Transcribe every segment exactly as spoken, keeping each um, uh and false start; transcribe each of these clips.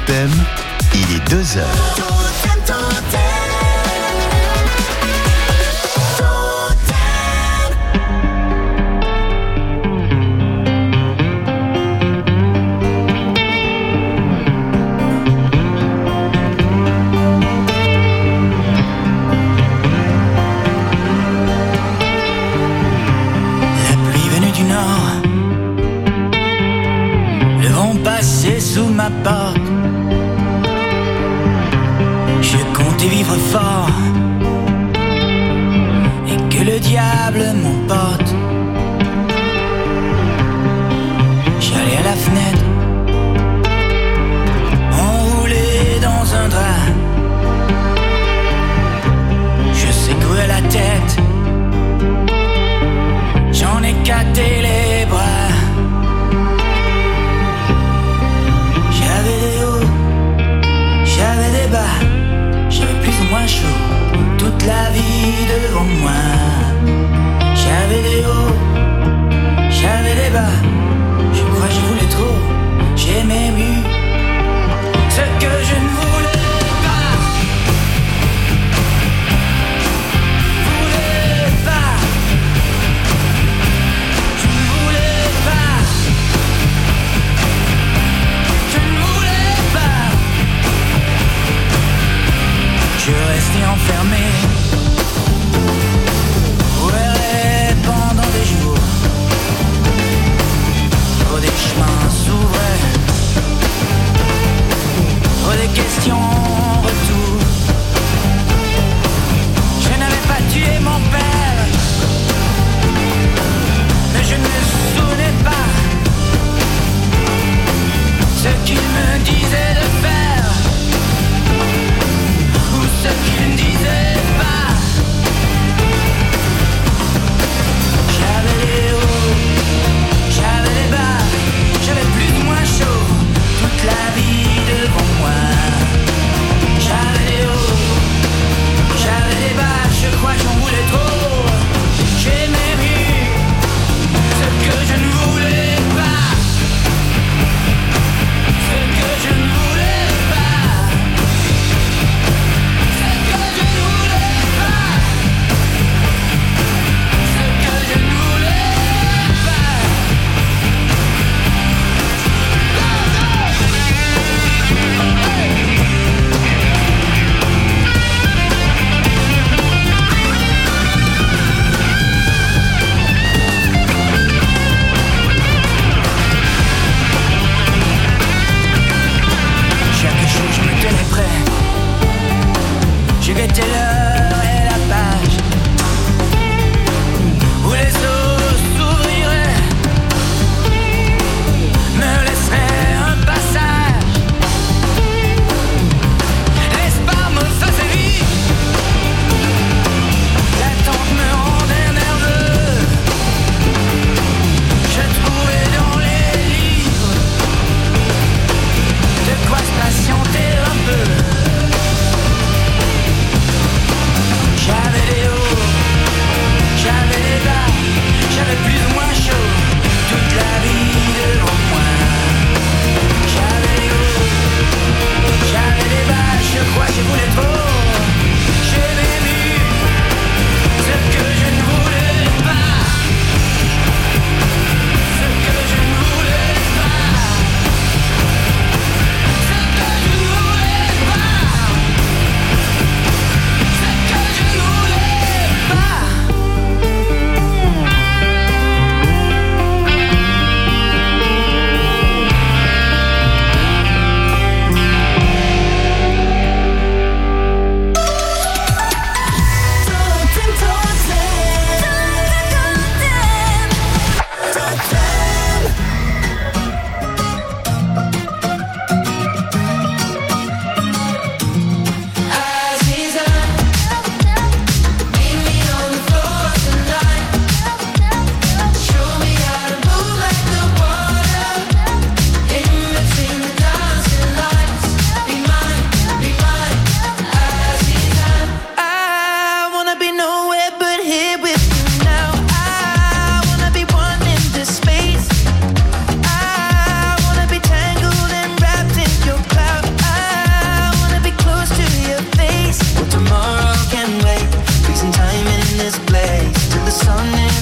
Totem, il est deux heures. Totem, Totem. Sous ma porte, je comptais vivre fort et que le diable m'emporte. J'allais à la fenêtre, enroulé dans un drap. Je secouais la tête, j'en ai écarté les bras. J'avais des hauts, j'avais des bas, j'avais plus ou moins chaud, toute la vie devant moi. J'avais des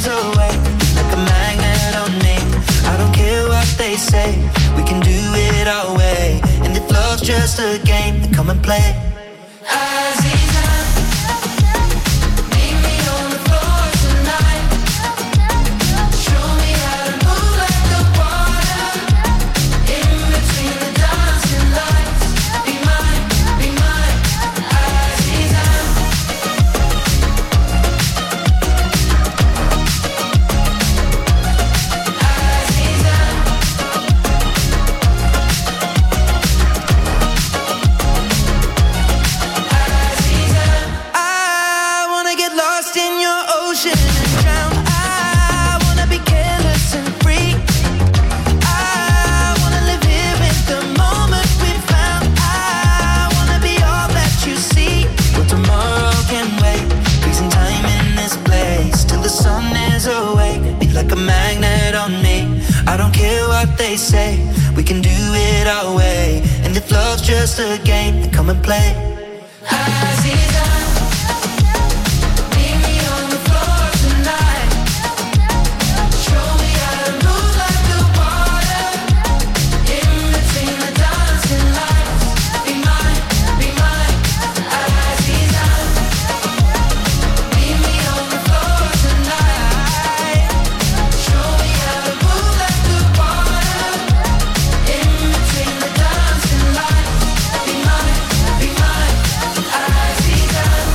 is awake, like a magnet on me. I don't care what they say, we can do it our way. And if love's just a game, then come and play. Aziza, meet me on the floor tonight. Show me how to move like the water. In between the dancing lights. Be mine, be mine, Aziza. Like a magnet on me. I don't care what they say, we can do it our way. And if love's just a game, then come and play. Aziza, meet me on the floor tonight. Show me how to move like the water. In between the dancing lights. Be mine, be mine, Aziza. Meet me on the floor tonight. Show me how to move like the water. In between the dancing lights. Be mine, be mine, Aziza.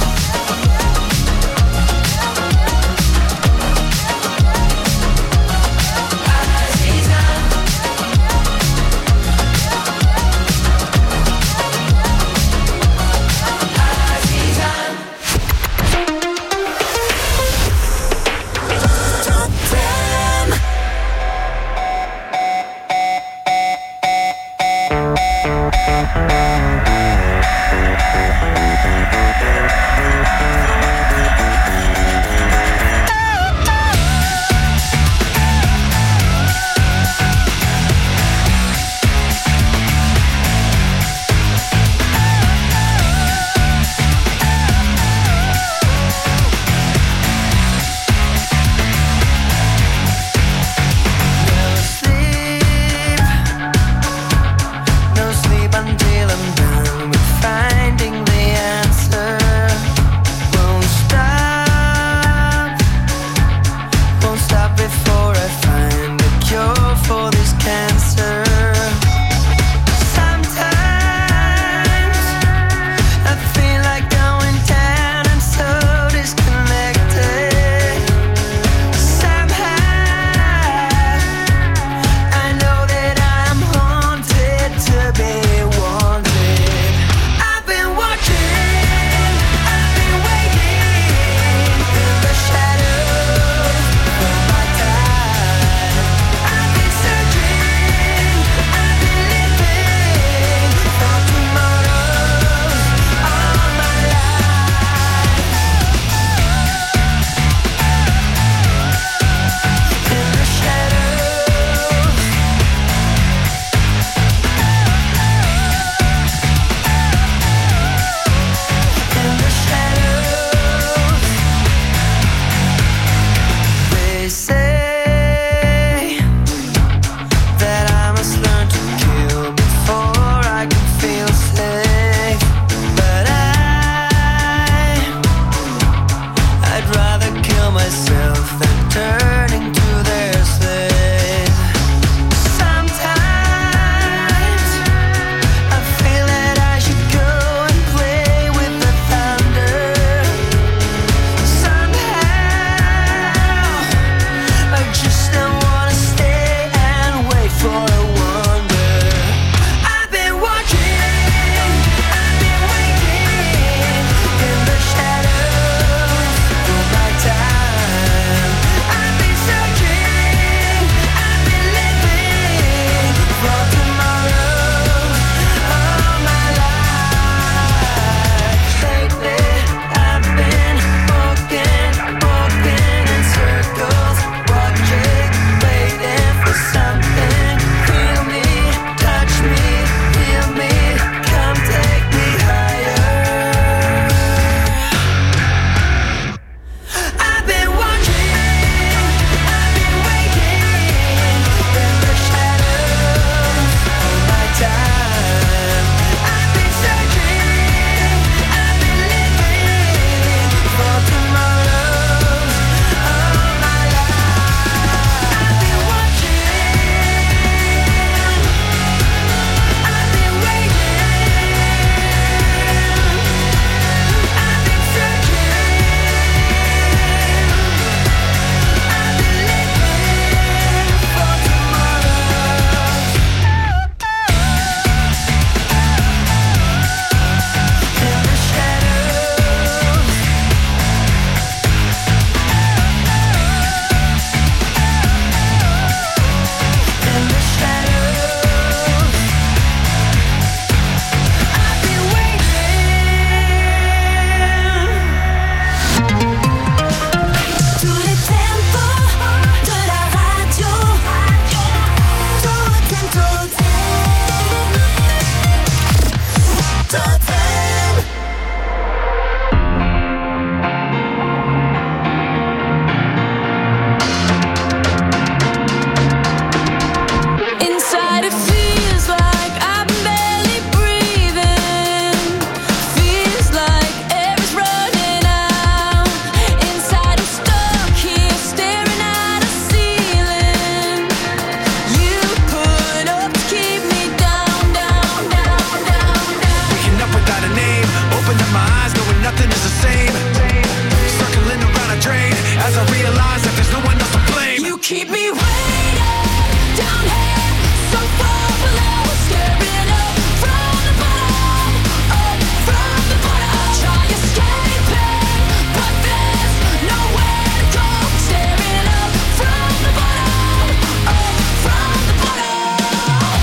keep me waiting down here, so far below, staring up from the bottom, up from the bottom. Try escaping, but there's nowhere to go. Staring up from the bottom, up from the bottom.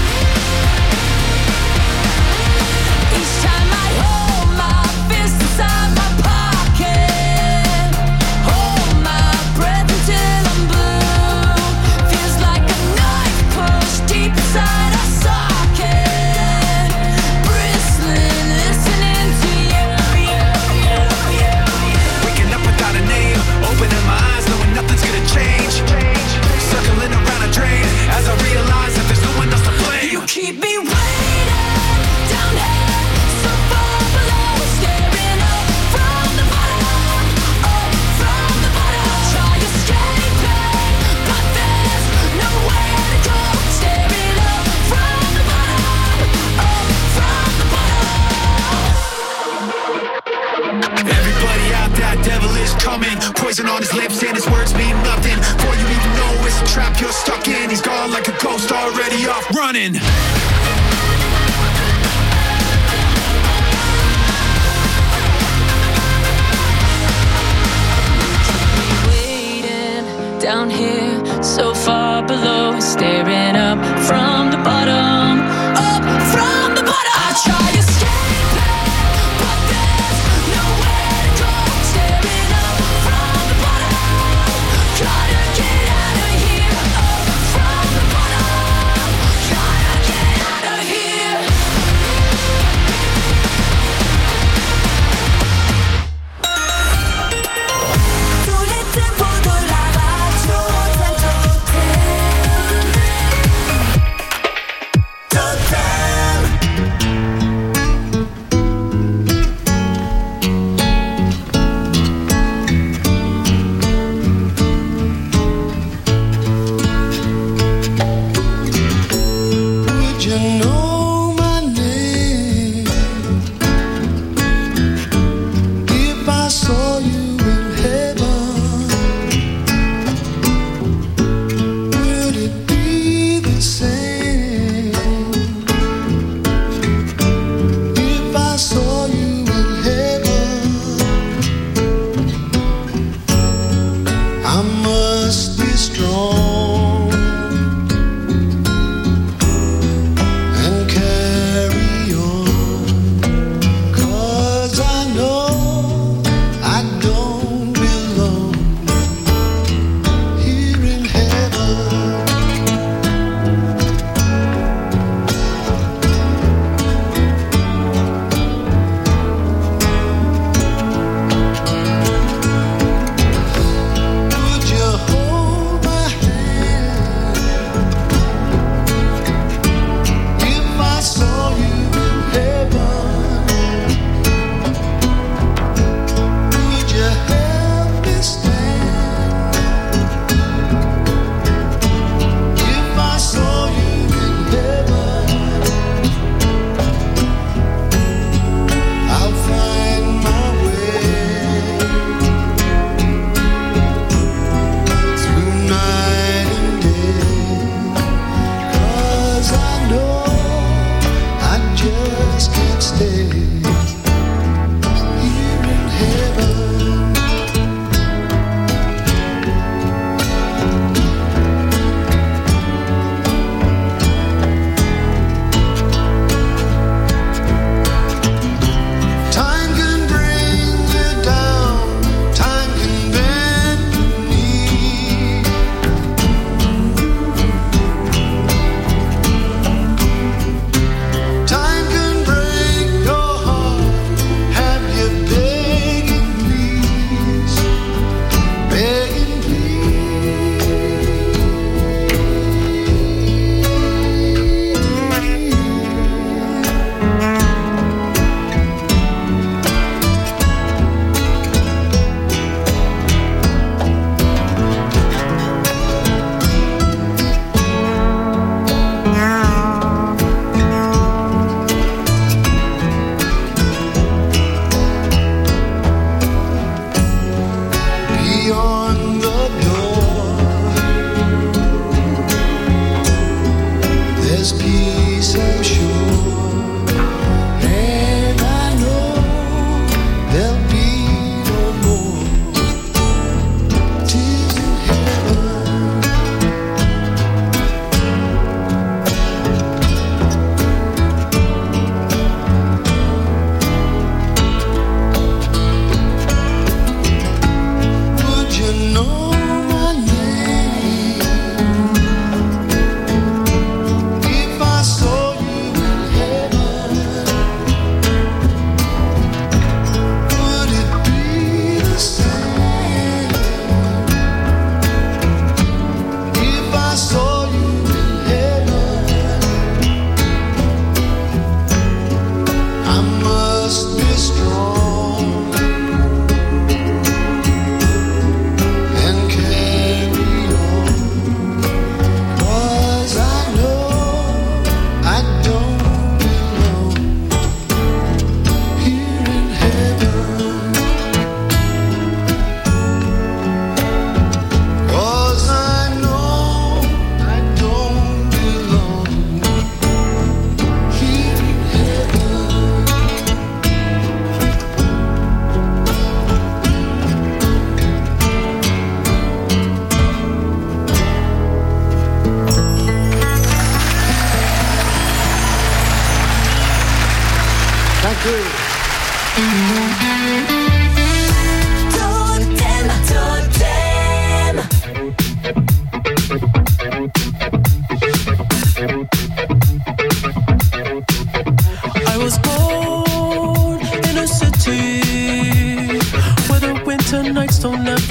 Each time I hold my fist inside my pocket, hold my breath until I'm blue. Feels like a knife pushed deep inside a socket, bristling, listening to you, you, you, you, you. Waking up without a name, opening my eyes, knowing nothing's gonna change. Circling around a drain, as I realize that there's no one else to blame. You keep me waiting down here, so far below, staring up from the bottom, up from the bottom. Try escaping, but there's nowhere to go. Staring up from the bottom, up from the bottom. Everybody out, that devil is coming. Poison on his lips and his words mean nothing. Before you even know it's a trap you're stuck in. He's gone like a ghost, already off running. Waiting down here, so far below, staring up from the bottom, up from the bottom. I try escaping, but there's nowhere to go. Staring up from the bottom, gotta get out of here. Up from the bottom, gotta get out of here. Tous les tempos de la radio, Would you know my name if I saw you in heaven? Would it be the same if I saw you in heaven? I must be strong and carry on, 'cause I know I don't belong here in heaven. Would you hold my hand?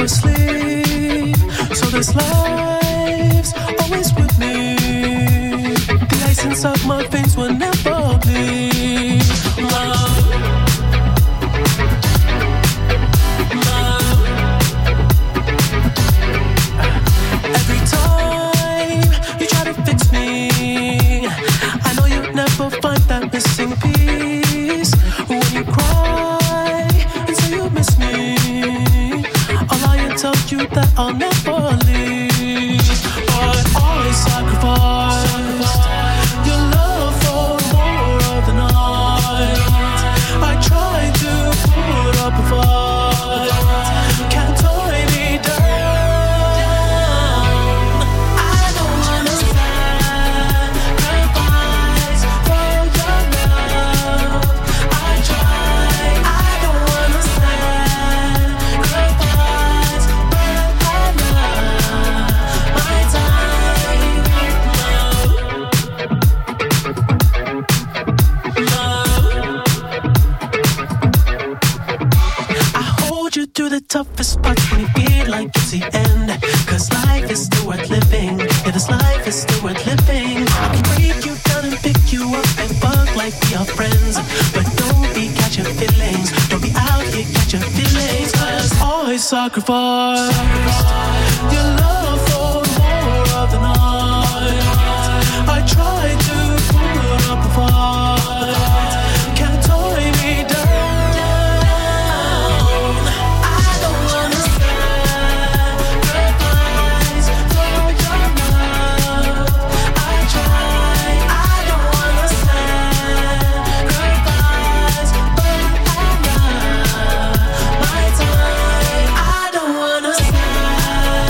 asleep. So this life's always with me. The ice inside my veins will never bleed. Love, love. Every time you try to fix me, I know you'll never find that missing piece. When you cry and say you miss me, I'll lie and tell you that I'll never leave. But I sacrificed your love for more of the night. I tried to put up a fight, can't tie me down. I don't wanna sacrifice for your love. I try, I don't wanna sacrifice, but I love my time. I hold you through the toughest parts when you feel like it's the end. Cause life is still worth living. Yeah, this life is still worth living. I can break you down and pick you up and fuck like we are friends. But don't be catching feelings. Don't be out here catching feelings. Cause I sacrificed your love for more of the night. I tried to put up a fight, can't tie me down. I don't wanna sacrifice for your love. I try, I don't wanna sacrifice, but I love my time. I don't wanna sacrifice.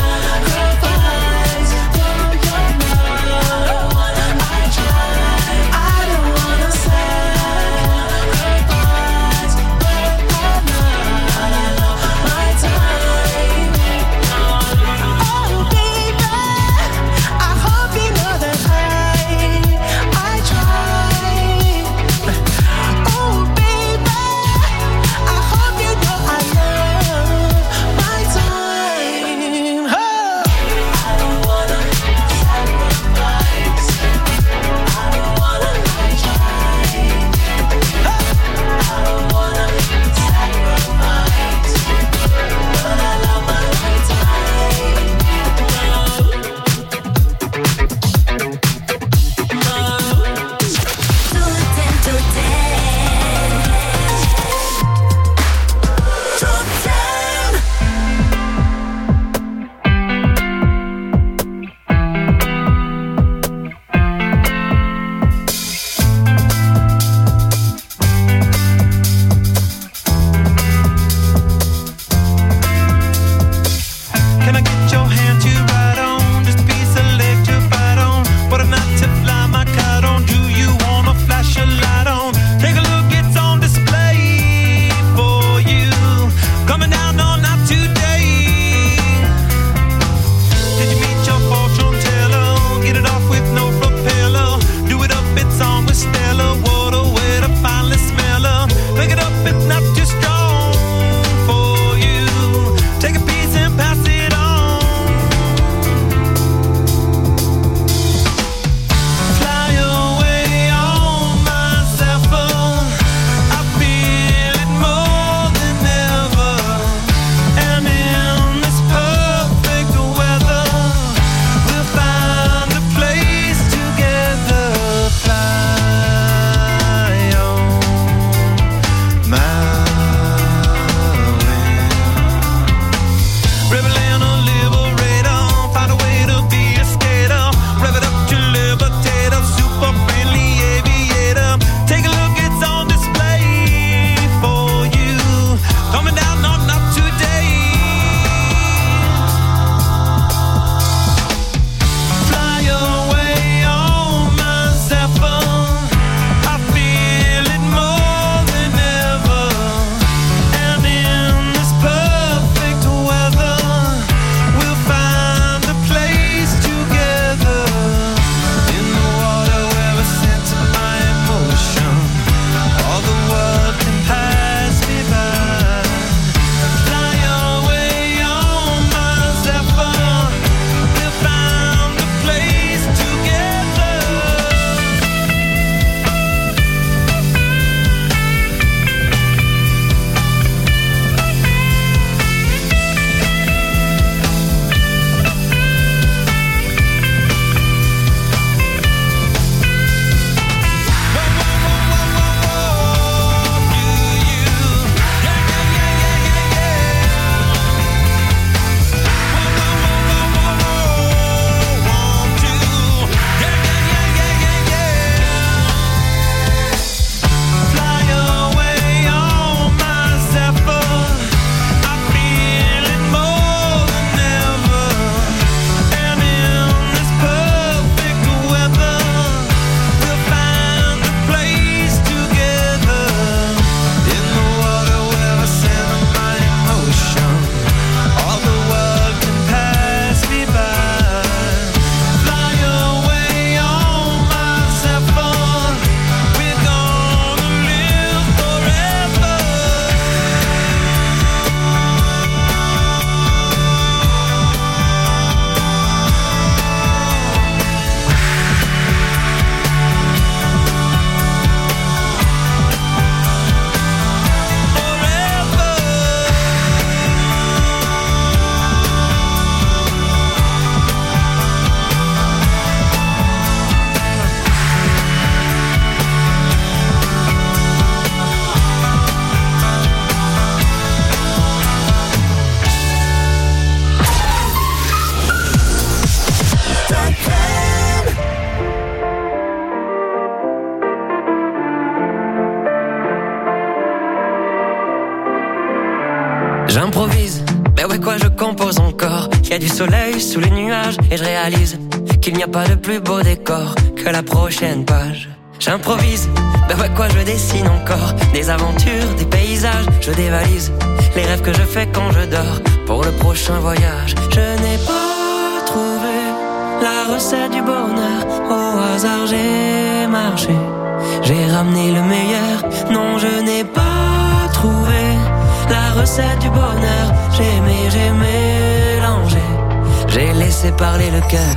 y a du soleil sous les nuages et je réalise qu'il n'y a pas de plus beau décor que la prochaine page. J'improvise, ben ouais quoi je dessine encore des aventures, des paysages, je dévalise les rêves que je fais quand je dors pour le prochain voyage. Je n'ai pas trouvé la recette du bonheur, au hasard j'ai marché, j'ai ramené le meilleur. Non, je n'ai pas trouvé la recette du bonheur, j'ai aimé, j'ai mélangé, j'ai laissé parler le cœur.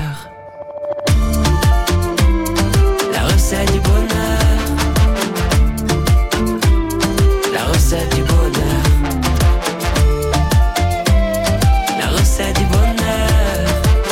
La recette du bonheur, la recette du bonheur, la recette du bonheur,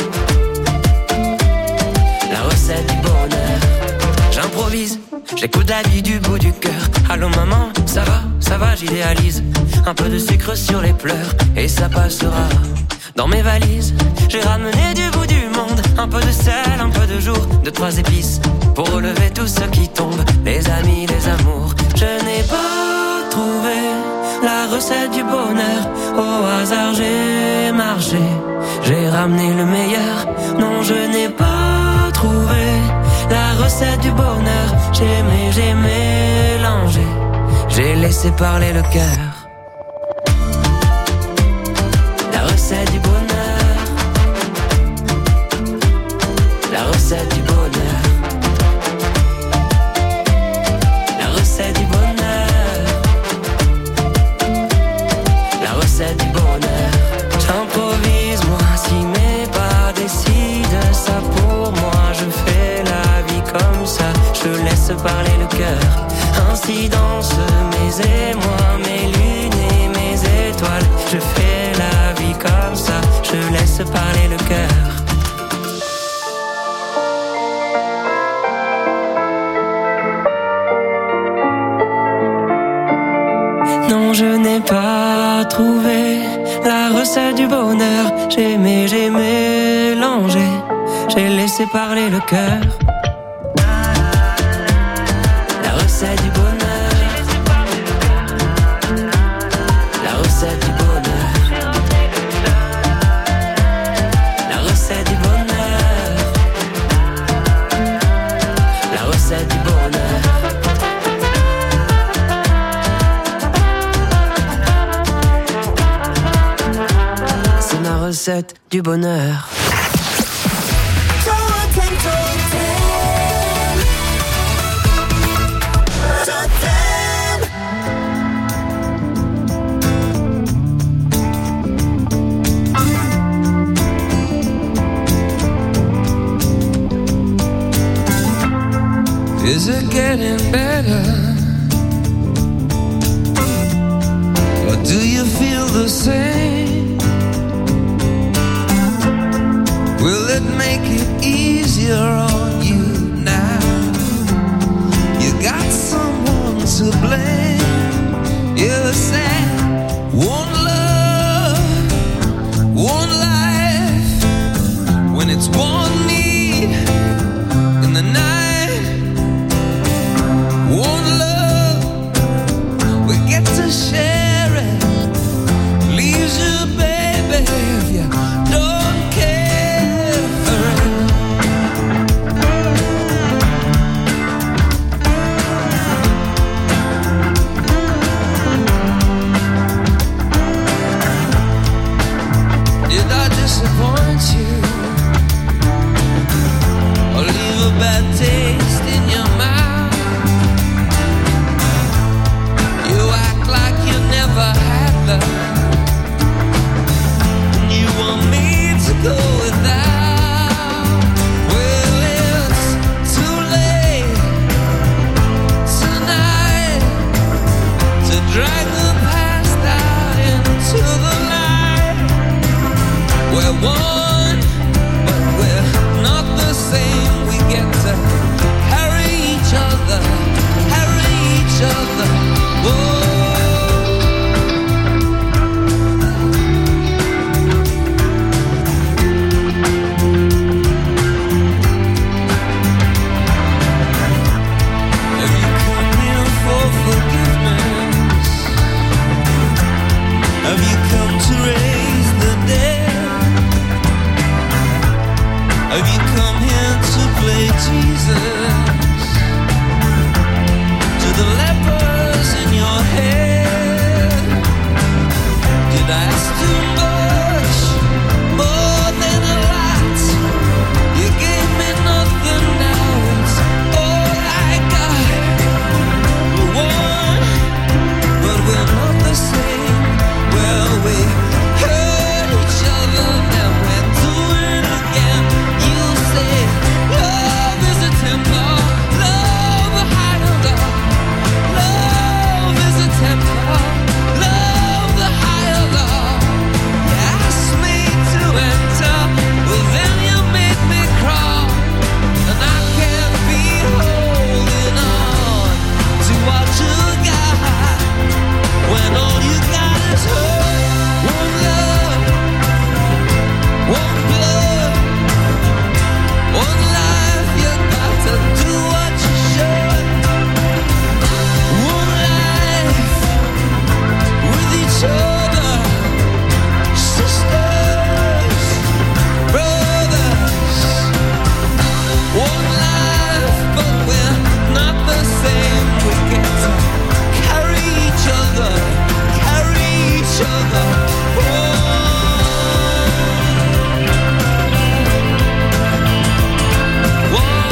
la recette du bonheur. J'improvise, j'écoute la vie du bout du cœur. Allô maman, ça va, ça va, j'idéalise. Un peu de sucre sur les pleurs et ça passera. Dans mes valises, j'ai ramené du bout du monde un peu de sel, un peu de jour, de trois épices pour relever tout ce qui tombe, les amis, les amours. Je n'ai pas trouvé la recette du bonheur, au hasard j'ai marché, j'ai ramené le meilleur. Non, je n'ai pas trouvé la recette du bonheur, j'ai aimé, j'ai mélangé, j'ai laissé parler le cœur. La recette du bonheur, la recette du bonheur, la recette du bonheur, la recette du bonheur. J'improvise moi, si mes pas décident ça pour moi, je fais la vie comme ça, je laisse parler le cœur. Ainsi dansent mes émois, mes lunes et mes étoiles. Je fais la vie comme ça, je laisse parler le cœur. Non, je n'ai pas trouvé la recette du bonheur. J'ai aimé, j'ai mélangé, j'ai laissé parler le cœur. La recette du bonheur, la recette du bonheur, la recette du bonheur, la recette du bonheur. C'est ma recette du bonheur. Is it getting better? Or do you feel the same? Will it make it easier on you now? You got someone to blame. You said one love, one life. When it's one need in the night, one love, we get to share it. Leaves you, baby, if you don't care for it. Did I disappoint you or leave a bad taste? Have you come here to play Jesus? To the lepers in your head, did I ask too much? More than a lot. You gave me nothing, now it's all I got. We're one, but we're not the same. Well, we hurt each other, now we're doing it again. You say love is a temper, love a higher love. Love is a temper, love the higher love. You asked me to enter, well then you made me crawl, and I can't be holding on to what you got when all you got is hurt. One love, one blood, one life. You got to do what you should. One life with each other, sisters, brothers. One life, but we're not the same. We get to carry each other, carry each other. One, one.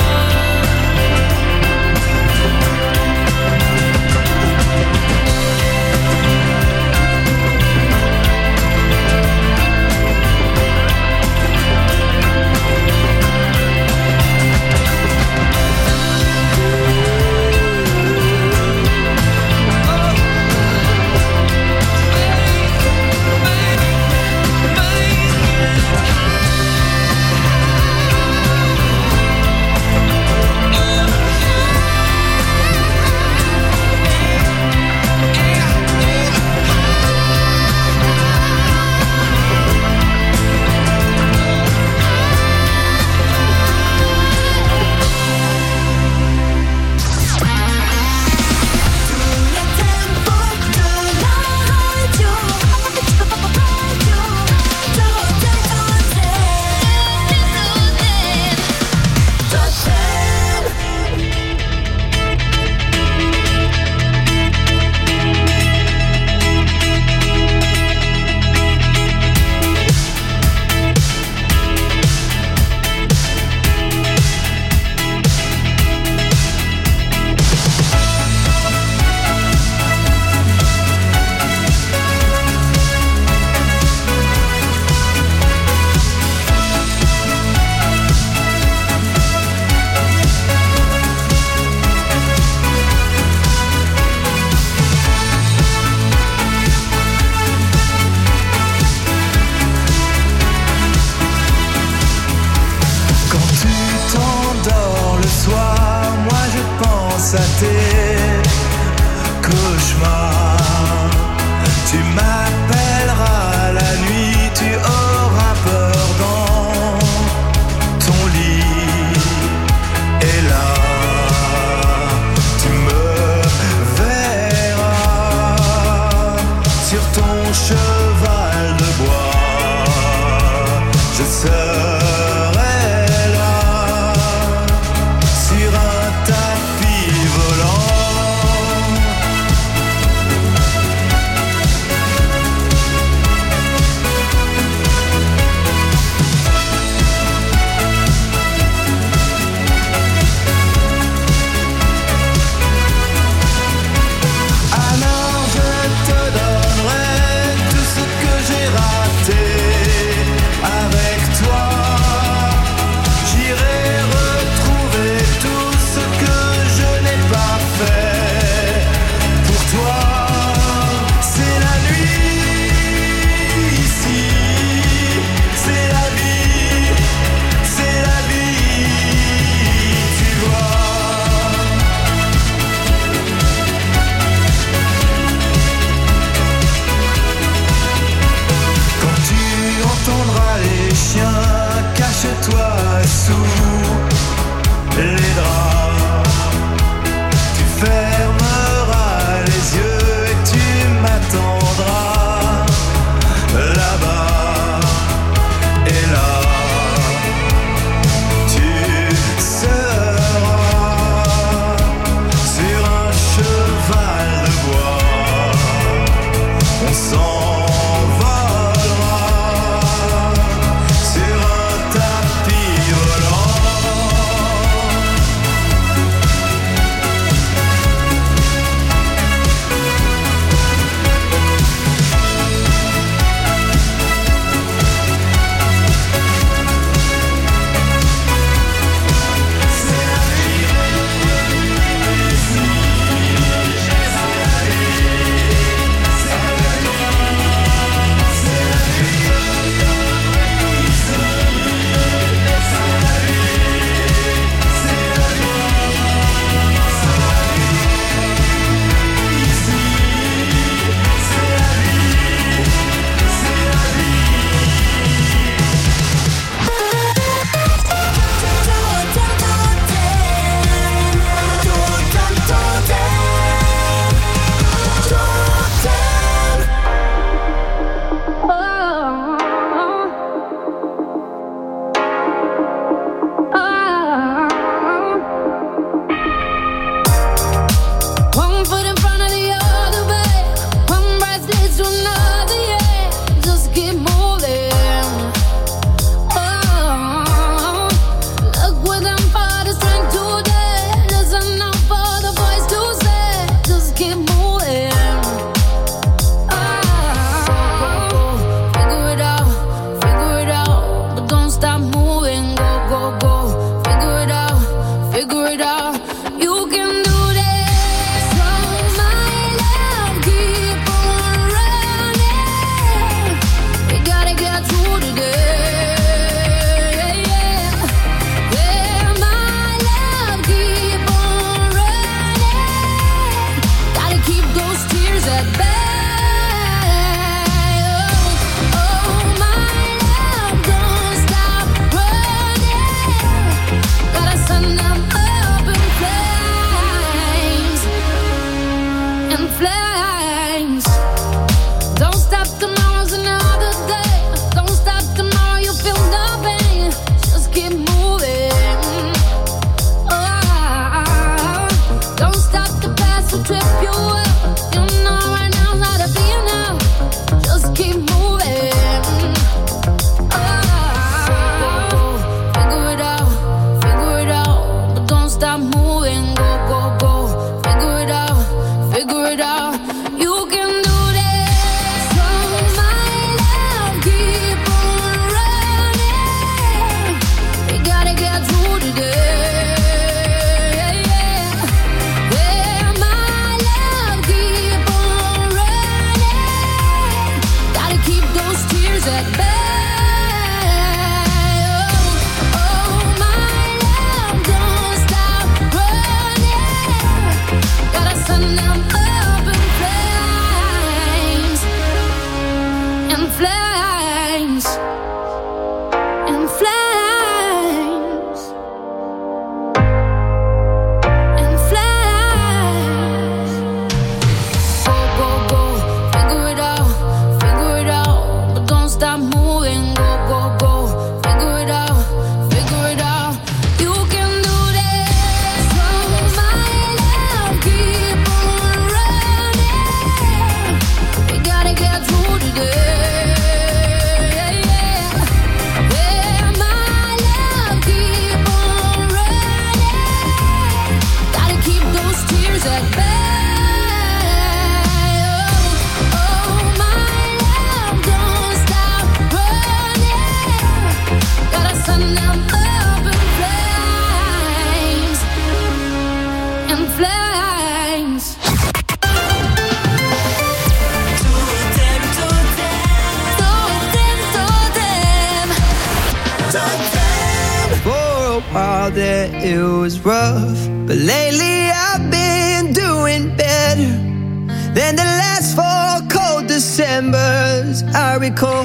Quand tu t'endors le soir, moi je pense à tes cauchemars. Tu m'appelleras la nuit, tu auras peur dans ton lit. Et là, tu me verras sur ton cheval de bois. Je serai là sur un tapis volant. For a while there it was rough, but lately I've been doing better than the last four cold Decembers I recall.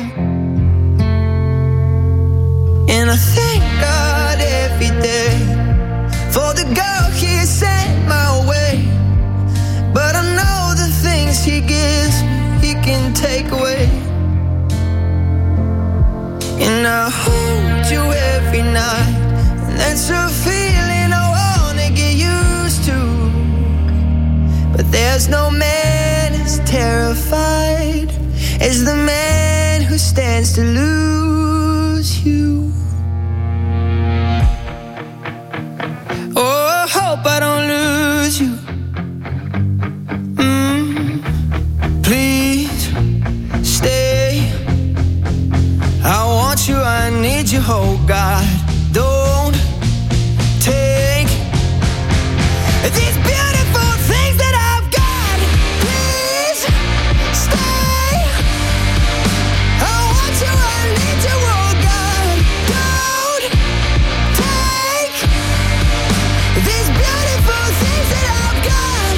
And I thank God every day for the girl He sent my way. But I know the things He gives me, He can take away. And I hold you every night, and that's a feeling I wanna get used to. But there's no man as terrified as the man who stands to lose you. Oh, I hope I don't lose you. Mm, please stay. I want you, I need you, oh God. Don't take these beautiful things that I've got. Please stay. I want you, I need you, oh God. Don't take these beautiful things that I've got.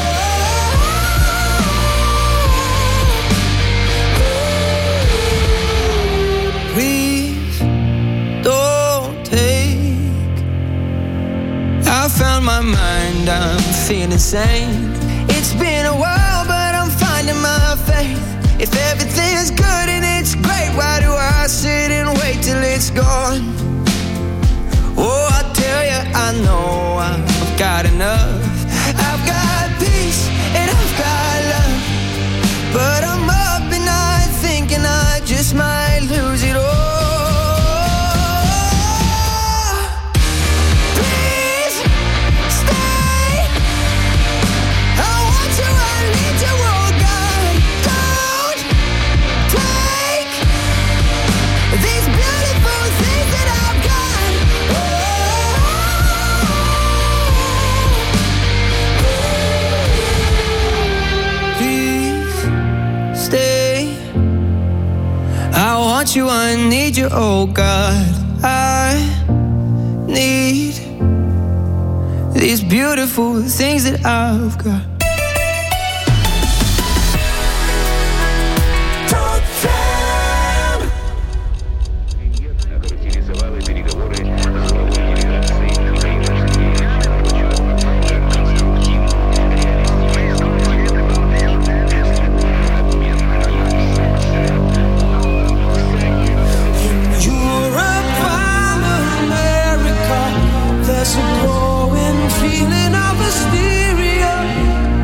Oh, please don't take. I found my mind, I'm feeling sane. It's been a while, but I'm finding my faith. If everything's good and it's great, why do I sit and wait till it's gone? Oh, I tell you, I know I've got enough. I've got peace and I've got love, but I'm up at night thinking I just might lose it all. Please stay. I want you, I need you, oh God. Don't take these beautiful things that I've got. Please stay. I want you, I need you, oh God. I need these beautiful things that I've got. Europe, I'm America. There's a growing feeling of hysteria.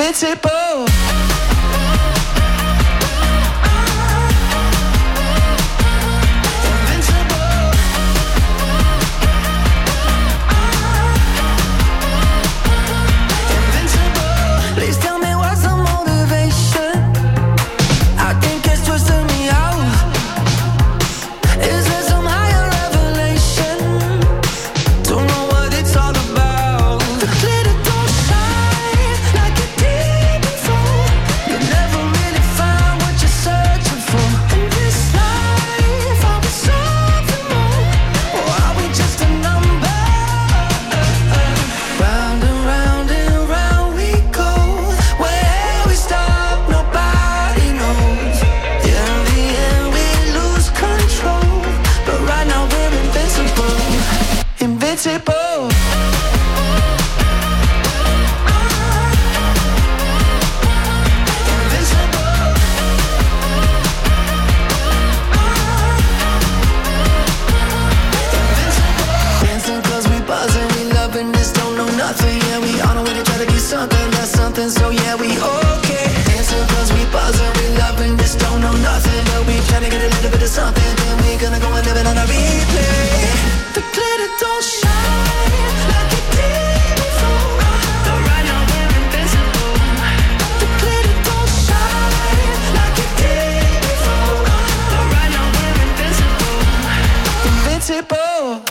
invincible. Please tell me what's the motivation. I think it's twisting me out. Is there some higher revelation? Don't know what it's all about. The glitter don't shine like it did before. You never really find what you're searching for. In this life, are we something more? Or are we just a number? Round and round and round we go. Where we stop, nobody knows. In the end, we lose control. But right now we're invincible. Invincible. Dancing cause we buzzing, we loving this, don't know nothing. Yeah, we on our way to try to be something, that's something, so yeah, we okay. Dancing cause we buzzing, we loving this, don't know nothing. But we trying to get a little bit of something, then we gonna go and live it on a replay. The glitter don't shine like it did before. But right now we're invincible. The glitter don't shine like it did before. But right now we're invincible. Invincible.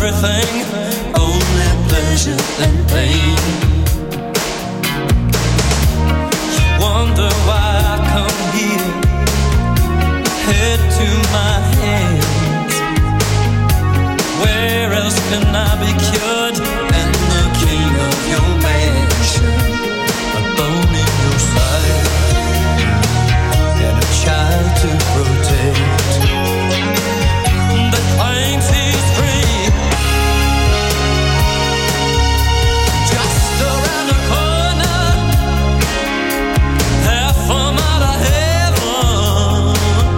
everything, only pleasure and pain. Wonder why I come here, head to my hands. Where else can I be cured than the king of your mansion? A bone in your side and a child to protect that claims he's free. Just around the corner, half a mile of heaven,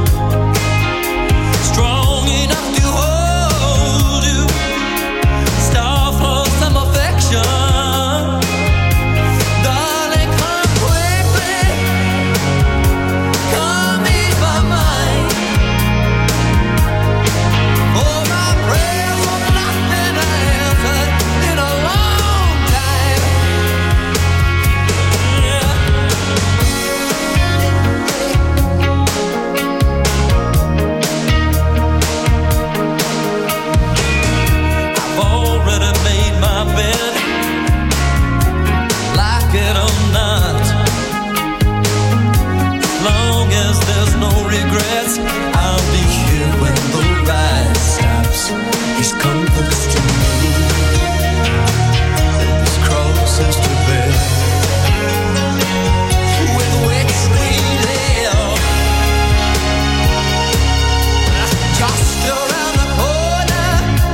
strong enough to hold you, star for some affection. Darling, come quickly, come ease my mind. Oh, my prayers have not been answered in a long time. Yeah. I've already made my bed, like it or not. As long as there's no regrets, I'll be here when the ride stops. His compass to me, his crosses to bear, with which we live. Just around the corner,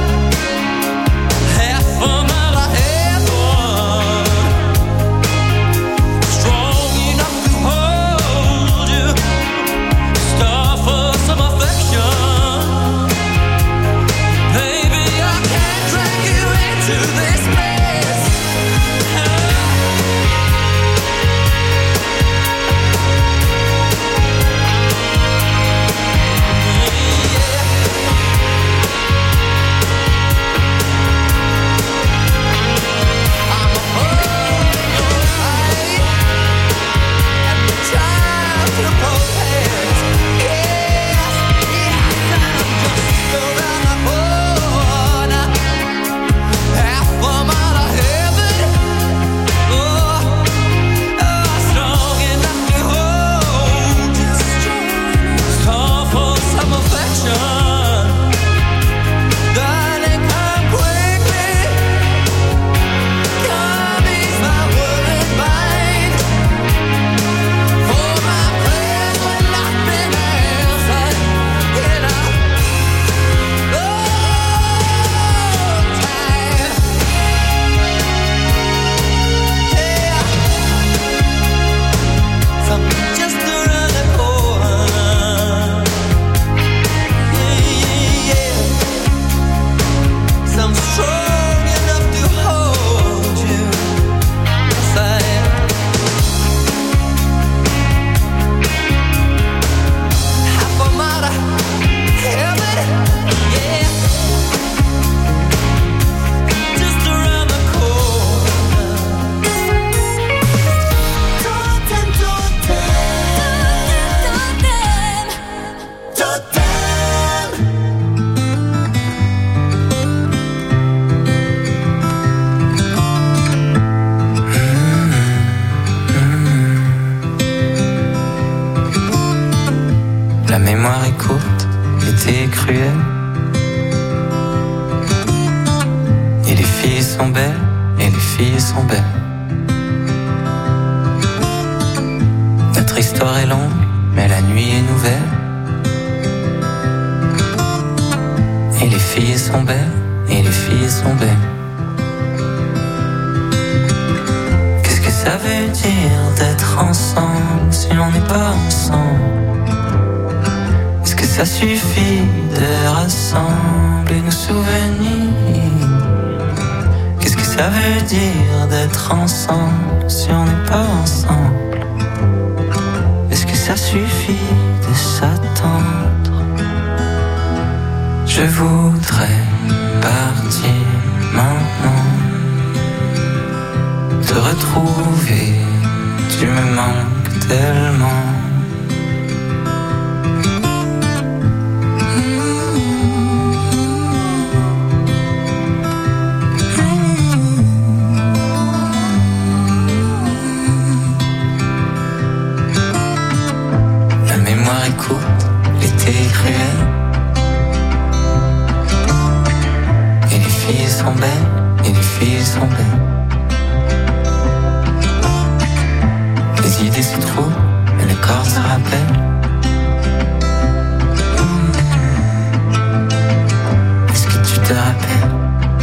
half a mile of heaven, strong enough to hold you, star for some affection. Baby, I can't drag you into this mess. I'm a hole in your eye and a child to protect. Yes, yes, I'm just around the corner, half a mile of heaven. Oh, oh, strong enough to hold you, star for some affection. Darling, come quickly, come ease my worried mind. For my prayers have not been answered in a long time. Yeah, something just around the corner. Yeah, yeah, some strong enough to hold you. Yes, I am. Half a mile of heaven, yeah, just around the corner. Totem, totem, totem. La mémoire est courte, l'été est cruel. Et les filles sont belles, et les filles sont belles. Notre histoire est longue, mais la nuit est nouvelle. Et les filles sont belles, et les filles sont belles. Qu'est-ce que ça veut dire d'être ensemble si on n'est pas ensemble? Est-ce que ça suffit de rassembler nos souvenirs? Qu'est-ce que ça veut dire d'être ensemble si on n'est pas ensemble? Est-ce que ça suffit de s'attendre? Je voudrais partir maintenant, te retrouver, tu me manques tellement. écoute l'été cruel. Et les filles sont belles, et les filles sont belles. Les idées se trouvent, et le corps se rappelle. Est-ce que tu te rappelles?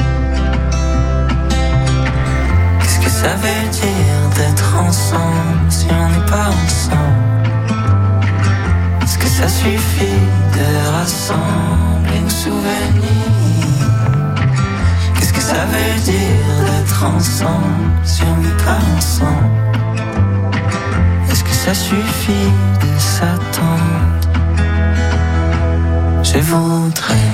Qu'est-ce que ça veut dire d'être ensemble si on n'est pas ensemble? Est-ce que ça suffit de rassembler nos souvenirs? Qu'est-ce que ça veut dire d'être ensemble si on n'est pas ensemble? Est-ce que ça suffit de s'attendre? Je voudrais